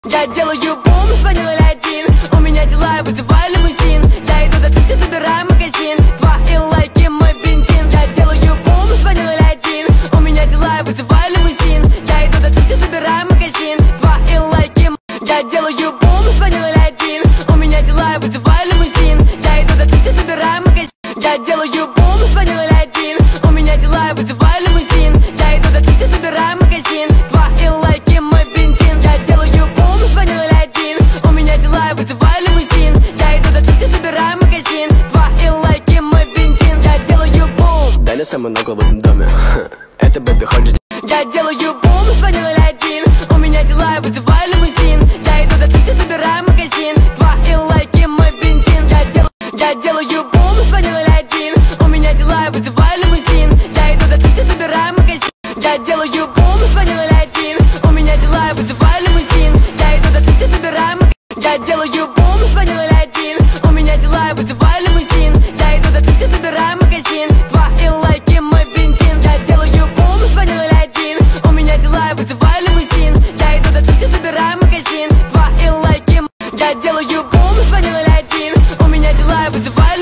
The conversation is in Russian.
Я делаю бум, звоню 01. У меня дела, я вызываю лимузин. Я иду за скидкой, собираю магазин. 2 и лайки, мой бензин. Я делаю бум, звоню 01. У меня дела, я вызываю лимузин. Я иду за скидкой, собираю магазин. 2 и лайки. Я делаю бум, звоню 01. У меня дела, я вызываю лимузин. Я иду за скидкой, собираю магазин. Я делаю бум, звоню 01. У меня дела, я вызываю лимузин. Я иду за скидкой, собираю магазин. 2 и лайки, мой бензин. Я делаю бум, звоню 01. У меня дела, я вызываю лимузин. Я иду за скидкой, собираю магазин. 2 и лайки, мой бензин. Я делаю бум. Дали самый много в этом доме. Это бэби ходит. Я делаю бум, звоню 01. У меня дела, я вызываю лимузин. Я иду за скидкой, собираю магазин. 2 и лайки, мой бензин. Я делаю бум, звоню 01. У меня дела, я вызываю лимузин. Я иду за скидкой, собираю магазин. Я делаю бум, звоню 01. У меня дела, я вызываю лимузин. Я иду за скидкой, собираю магазин. Я делаю бум, звоню 01. У меня дела, я вызываю лимузин. Я иду за скидкой, собираю магазин. 2 и лайки, мой бензин. Я делаю бум, звоню 01. У меня дела, я вызываю лимузин. Я иду за скидкой, собираю магазин. 2 и лайки. Я делаю бум, звоню 01. У меня дела, я вызываю